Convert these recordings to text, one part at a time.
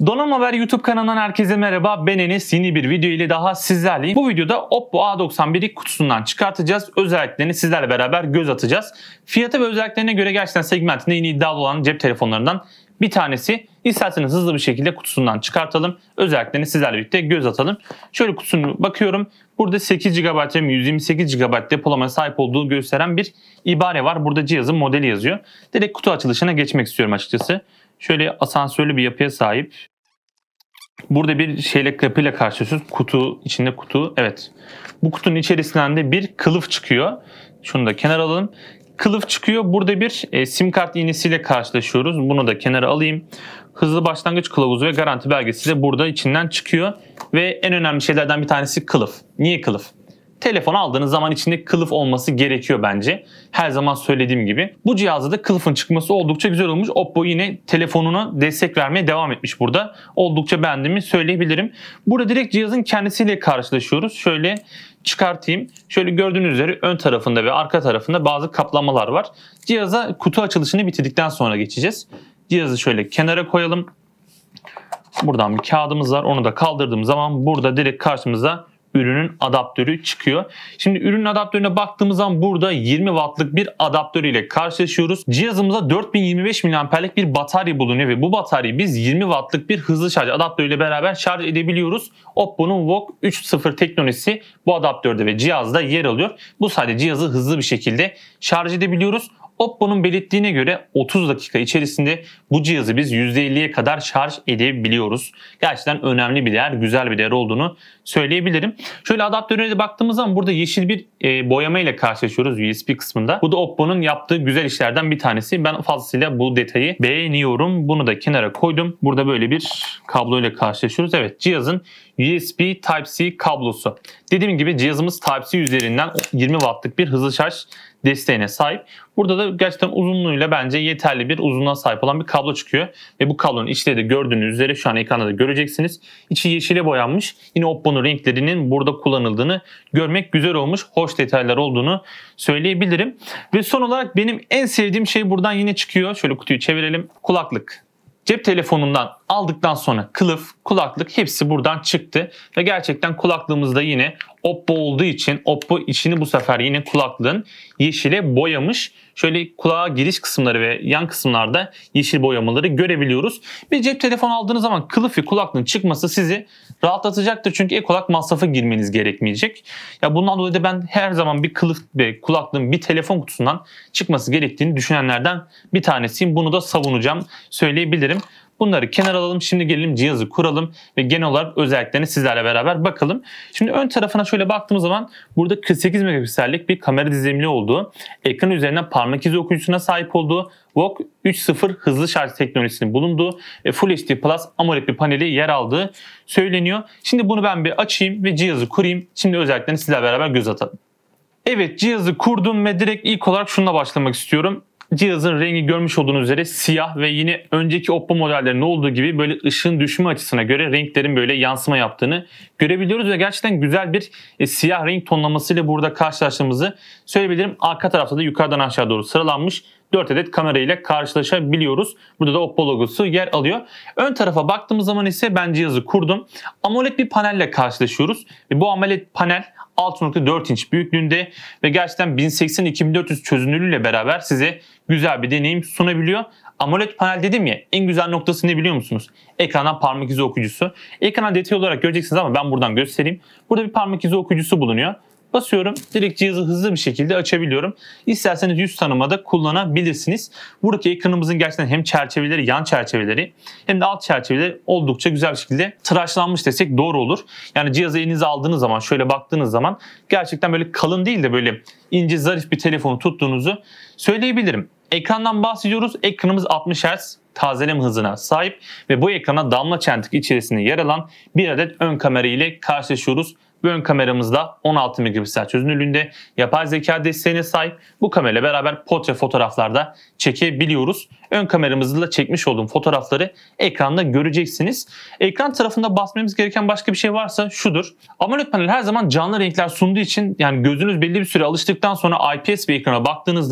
Donanım Haber YouTube kanalından herkese merhaba. Ben Enes, yeni bir video ile daha sizlerleyim. Bu videoda Oppo A91'i kutusundan çıkartacağız. Özelliklerini sizlerle beraber göz atacağız. Fiyatı ve özelliklerine göre gerçekten segmentinde yeni iddialı olan cep telefonlarından bir tanesi. İsterseniz hızlı bir şekilde kutusundan çıkartalım. Özelliklerini sizlerle birlikte göz atalım. Şöyle kutusuna bakıyorum. Burada 8 GB ve 128 GB depolamaya sahip olduğu gösteren bir ibare var. Burada cihazın modeli yazıyor. Direkt kutu açılışına geçmek istiyorum açıkçası. Şöyle asansörlü bir yapıya sahip. Burada bir kapıyla karşılaşıyoruz. Kutu, içinde kutu. Evet. Bu kutunun içerisinden de bir kılıf çıkıyor. Şunu da kenara alalım. Kılıf çıkıyor. Burada bir sim kart iğnesiyle karşılaşıyoruz. Bunu da kenara alayım. Hızlı başlangıç kılavuzu ve garanti belgesi de burada içinden çıkıyor. Ve en önemli şeylerden bir tanesi kılıf. Niye kılıf? Telefon aldığınız zaman içinde kılıf olması gerekiyor bence. Her zaman söylediğim gibi. Bu cihazda da kılıfın çıkması oldukça güzel olmuş. Oppo yine telefonuna destek vermeye devam etmiş burada. Oldukça beğendiğimi söyleyebilirim. Burada direkt cihazın kendisiyle karşılaşıyoruz. Şöyle çıkartayım. Şöyle gördüğünüz üzere ön tarafında ve arka tarafında bazı kaplamalar var. Cihaza kutu açılışını bitirdikten sonra geçeceğiz. Cihazı şöyle kenara koyalım. Buradan bir kağıdımız var. Onu da kaldırdığım zaman burada direkt karşımıza ürünün adaptörü çıkıyor. Şimdi ürünün adaptörüne baktığımız zaman burada 20 wattlık bir adaptör ile karşılaşıyoruz. Cihazımızda 4025 mAh'lik bir batarya bulunuyor ve bu bataryayı biz 20 wattlık bir hızlı şarj adaptörüyle beraber şarj edebiliyoruz. Oppo'nun VOOC 3.0 teknolojisi bu adaptörde ve cihazda yer alıyor. Bu sayede cihazı hızlı bir şekilde şarj edebiliyoruz. Oppo'nun belirttiğine göre 30 dakika içerisinde bu cihazı biz %50'ye kadar şarj edebiliyoruz. Gerçekten önemli bir değer, güzel bir değer olduğunu söyleyebilirim. Şöyle adaptörüne de baktığımız zaman burada yeşil bir boyama ile karşılaşıyoruz USB kısmında. Bu da Oppo'nun yaptığı güzel işlerden bir tanesi. Ben fazlasıyla bu detayı beğeniyorum. Bunu da kenara koydum. Burada böyle bir kablo ile karşılaşıyoruz. Evet, cihazın USB Type-C kablosu. Dediğim gibi cihazımız Type-C üzerinden 20 wattlık bir hızlı şarj desteğine sahip. Burada da gerçekten uzunluğuyla bence yeterli bir uzunluğa sahip olan bir kablo çıkıyor. Ve bu kablonun içleri de gördüğünüz üzere şu an ekranda da göreceksiniz. İçi yeşile boyanmış. Yine Oppo'nun renklerinin burada kullanıldığını görmek güzel olmuş. Hoş detaylar olduğunu söyleyebilirim. Ve son olarak benim en sevdiğim şey buradan yine çıkıyor. Şöyle kutuyu çevirelim. Kulaklık. Cep telefonundan aldıktan sonra kılıf, kulaklık hepsi buradan çıktı. Ve gerçekten kulaklığımızda yine Oppo olduğu için Oppo içini bu sefer yine kulaklığın yeşile boyamış. Şöyle kulağa giriş kısımları ve yan kısımlarda yeşil boyamaları görebiliyoruz. Bir cep telefonu aldığınız zaman kılıf ve kulaklığın çıkması sizi rahatlatacaktır. Çünkü ek olarak masrafa girmeniz gerekmeyecek. Ya bundan dolayı da ben her zaman bir kılıf ve kulaklığın bir telefon kutusundan çıkması gerektiğini düşünenlerden bir tanesiyim. Bunu da savunacağım, söyleyebilirim. Bunları kenara alalım. Şimdi gelelim cihazı kuralım ve genel olarak özelliklerini sizlerle beraber bakalım. Şimdi ön tarafına şöyle baktığımız zaman burada 48 megapiksellik bir kamera dizilimi olduğu, ekran üzerinden parmak izi okuyucusuna sahip olduğu, VOOC 3.0 hızlı şarj teknolojisinin bulunduğu ve Full HD Plus AMOLED bir paneli yer aldığı söyleniyor. Şimdi bunu ben bir açayım ve cihazı kurayım. Şimdi özelliklerini sizlerle beraber göz atalım. Evet, cihazı kurdum ve direkt ilk olarak şununla başlamak istiyorum. Cihazın rengi görmüş olduğunuz üzere siyah ve yine önceki Oppo modellerinde olduğu gibi böyle ışığın düşme açısına göre renklerin böyle yansıma yaptığını görebiliyoruz ve gerçekten güzel bir siyah renk tonlamasıyla burada karşılaştığımızı söyleyebilirim. Arka tarafta da yukarıdan aşağı doğru sıralanmış 4 adet kamera ile karşılaşabiliyoruz. Burada da Oppo logosu yer alıyor. Ön tarafa baktığımız zaman ise ben cihazı kurdum. AMOLED bir panelle karşılaşıyoruz. Ve bu AMOLED panel 6.4 inç büyüklüğünde ve gerçekten 1080x2400 çözünürlüğüyle beraber size güzel bir deneyim sunabiliyor. AMOLED panel dedim ya, en güzel noktası ne biliyor musunuz? Ekrandan parmak izi okuyucusu. Ekrana detay olarak göreceksiniz ama ben buradan göstereyim. Burada bir parmak izi okuyucusu bulunuyor. Basıyorum, direkt cihazı hızlı bir şekilde açabiliyorum. İsterseniz yüz tanımada kullanabilirsiniz. Buradaki ekranımızın gerçekten hem çerçeveleri, yan çerçeveleri hem de alt çerçeveleri oldukça güzel bir şekilde tıraşlanmış desek doğru olur. Yani cihazı elinize aldığınız zaman, şöyle baktığınız zaman gerçekten böyle kalın değil de böyle ince, zarif bir telefonu tuttuğunuzu söyleyebilirim. Ekrandan bahsediyoruz. Ekranımız 60 Hz tazeleme hızına sahip ve bu ekrana damla çentik içerisinde yer alan bir adet ön kamera ile karşılaşıyoruz. Bu ön kameramızda 16 megapiksel çözünürlüğünde yapay zeka desteğine sahip. Bu kamerayla beraber portre fotoğraflarda çekebiliyoruz. Ön kameramızla çekmiş olduğum fotoğrafları ekranda göreceksiniz. Ekran tarafında basmamız gereken başka bir şey varsa şudur. AMOLED panel her zaman canlı renkler sunduğu için yani gözünüz belli bir süre alıştıktan sonra IPS bir ekrana baktığınızda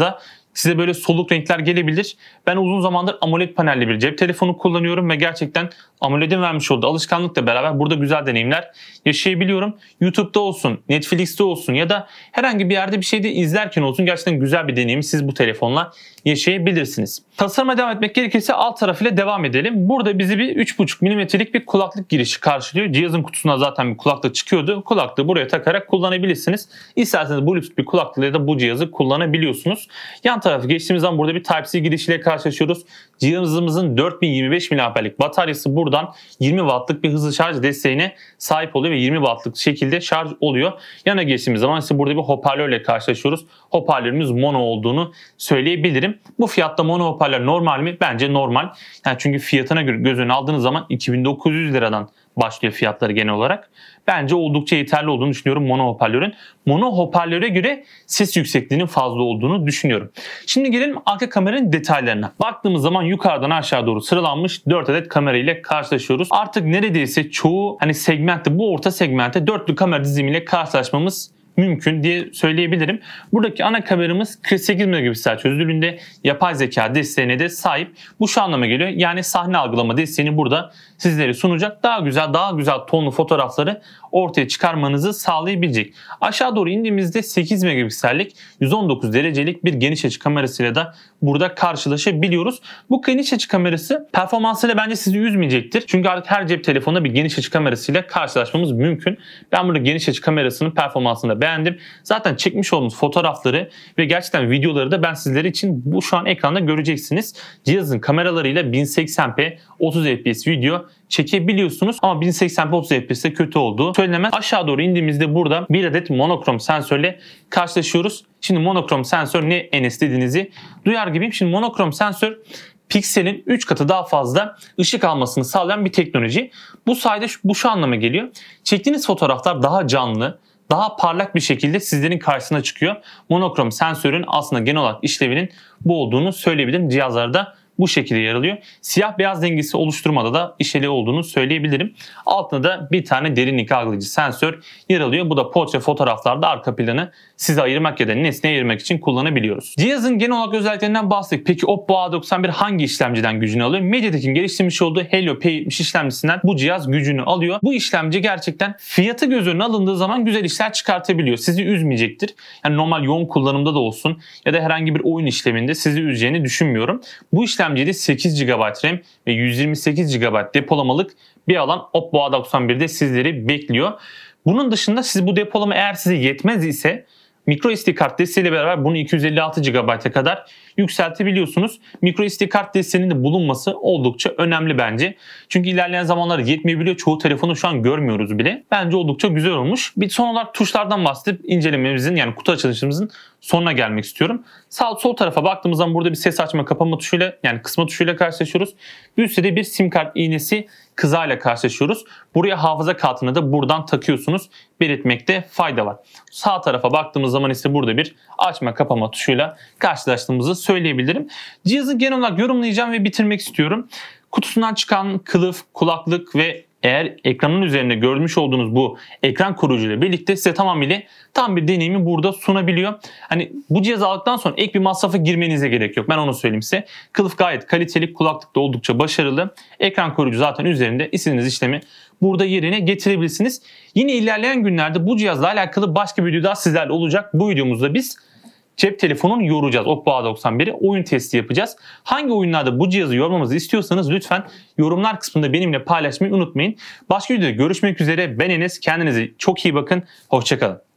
Size böyle soluk renkler gelebilir. Ben uzun zamandır AMOLED panelli bir cep telefonu kullanıyorum ve gerçekten AMOLED'in vermiş olduğu alışkanlıkla beraber burada güzel deneyimler yaşayabiliyorum. YouTube'da olsun, Netflix'te olsun ya da herhangi bir yerde bir şey de izlerken olsun gerçekten güzel bir deneyimi siz bu telefonla yaşayabilirsiniz. Tasarıma devam etmek gerekirse alt tarafıyla devam edelim. Burada bizi bir 3,5 mm'lik bir kulaklık girişi karşılıyor. Cihazın kutusuna zaten bir kulaklık çıkıyordu. Kulaklığı buraya takarak kullanabilirsiniz. İsterseniz Bluetooth bir kulaklıkla da bu cihazı kullanabiliyorsunuz. Yan tarafı geçtiğimiz zaman burada bir Type-C girişiyle karşılaşıyoruz. Cihazımızın 4025 mAh'lik bataryası buradan 20 Watt'lık bir hızlı şarj desteğine sahip oluyor ve 20 Watt'lık şekilde şarj oluyor. Yana geçtiğimiz zaman ise burada bir hoparlörle karşılaşıyoruz. Hoparlörümüz mono olduğunu söyleyebilirim. Bu fiyatta mono hoparlör normal mi? Bence normal. Yani çünkü fiyatına göre göz önüne aldığınız zaman 2900 liradan başlıyor fiyatları genel olarak. Bence oldukça yeterli olduğunu düşünüyorum mono hoparlörün. Mono hoparlöre göre ses yüksekliğinin fazla olduğunu düşünüyorum. Şimdi gelelim arka kameranın detaylarına. Baktığımız zaman yukarıdan aşağı doğru sıralanmış 4 adet kamera ile karşılaşıyoruz. Artık neredeyse çoğu segmentte, bu orta segmentte dörtlü kamera dizimiyle karşılaşmamız mümkün diye söyleyebilirim. Buradaki ana kameramız 48 megapiksel çözünürlüğünde yapay zeka desteğine de sahip. Bu şu anlama geliyor. Yani sahne algılama desteğini burada sizlere sunacak. Daha güzel tonlu fotoğrafları ortaya çıkarmanızı sağlayabilecek. Aşağı doğru indiğimizde 8 megapiksellik 119 derecelik bir geniş açı kamerasıyla da burada karşılaşabiliyoruz. Bu geniş açı kamerası performansıyla bence sizi üzmeyecektir. Çünkü artık her cep telefonunda bir geniş açı kamerasıyla karşılaşmamız mümkün. Ben burada geniş açı kamerasının performansını da beğendim. Zaten çekmiş olduğumuz fotoğrafları ve gerçekten videoları da ben sizler için bu şu an ekranda göreceksiniz. Cihazın kameralarıyla 1080p 30 fps video çekebiliyorsunuz ama 1080p 30 fps'te kötü olduğu söylenemez. Aşağı doğru indiğimizde burada bir adet monokrom sensörle karşılaşıyoruz. Şimdi monokrom sensör ne Enes dediğinizi duyar gibiyim. Şimdi monokrom sensör pikselin 3 katı daha fazla ışık almasını sağlayan bir teknoloji. Bu sayede bu şu anlama geliyor. Çektiğiniz fotoğraflar daha canlı, daha parlak bir şekilde sizlerin karşısına çıkıyor. Monokrom sensörün aslında genel olarak işlevinin bu olduğunu söyleyebilirim. Cihazlarda bu şekilde yer alıyor. Siyah beyaz dengesi oluşturmada da işlevli olduğunu söyleyebilirim. Altında da bir tane derinlik algılayıcı sensör yer alıyor. Bu da portre fotoğraflarda arka planı size ayırmak ya da nesneye ayırmak için kullanabiliyoruz. Cihazın genel olarak özelliklerinden bahsettik. Peki Oppo A91 hangi işlemciden gücünü alıyor? MediaTek'in geliştirmiş olduğu Helio P70 işlemcisinden bu cihaz gücünü alıyor. Bu işlemci gerçekten fiyatı göz önüne alındığı zaman güzel işler çıkartabiliyor. Sizi üzmeyecektir. Yani normal yoğun kullanımda da olsun ya da herhangi bir oyun işleminde sizi üzeceğini düşünmüyorum. Bu işlemcide 8 GB RAM ve 128 GB depolamalık bir alan Oppo A91'de sizleri bekliyor. Bunun dışında siz bu depolama eğer size yetmez ise microSD kart desteğiyle beraber bunu 256 GB'a kadar yükseltebiliyorsunuz. microSD kart desteğinin de bulunması oldukça önemli bence. Çünkü ilerleyen zamanlarda yetmeyebiliyor. Çoğu telefonu şu an görmüyoruz bile. Bence oldukça güzel olmuş. Bir son olarak tuşlardan bahsedip incelememizin yani kutu açılışımızın sonuna gelmek istiyorum. Sol tarafa baktığımız zaman burada bir ses açma kapama tuşuyla yani kısma tuşuyla karşılaşıyoruz. Üstte de bir sim kart iğnesi kızağıyla karşılaşıyoruz. Buraya hafıza kartını da buradan takıyorsunuz. Belirtmekte fayda var. Sağ tarafa baktığımız zaman ise burada bir açma kapama tuşuyla karşılaştığımızı söyleyebilirim. Cihazı genel olarak yorumlayacağım ve bitirmek istiyorum. Kutusundan çıkan kılıf, kulaklık ve eğer ekranın üzerinde görmüş olduğunuz bu ekran koruyucuyla birlikte size tamamıyla tam bir deneyimi burada sunabiliyor. Hani bu cihazı aldıktan sonra ek bir masrafa girmenize gerek yok. Ben onu söyleyeyim size. Kılıf gayet kaliteli, kulaklık da oldukça başarılı. Ekran koruyucu zaten üzerinde. İstediğiniz işlemi burada yerine getirebilirsiniz. Yine ilerleyen günlerde bu cihazla alakalı başka bir video daha sizlerle olacak. Bu videomuzda biz cep telefonunu yoracağız. Oppo A91'i oyun testi yapacağız. Hangi oyunlarda bu cihazı yormamızı istiyorsanız lütfen yorumlar kısmında benimle paylaşmayı unutmayın. Başka videoda görüşmek üzere. Ben Enes. Kendinize çok iyi bakın. Hoşça kalın.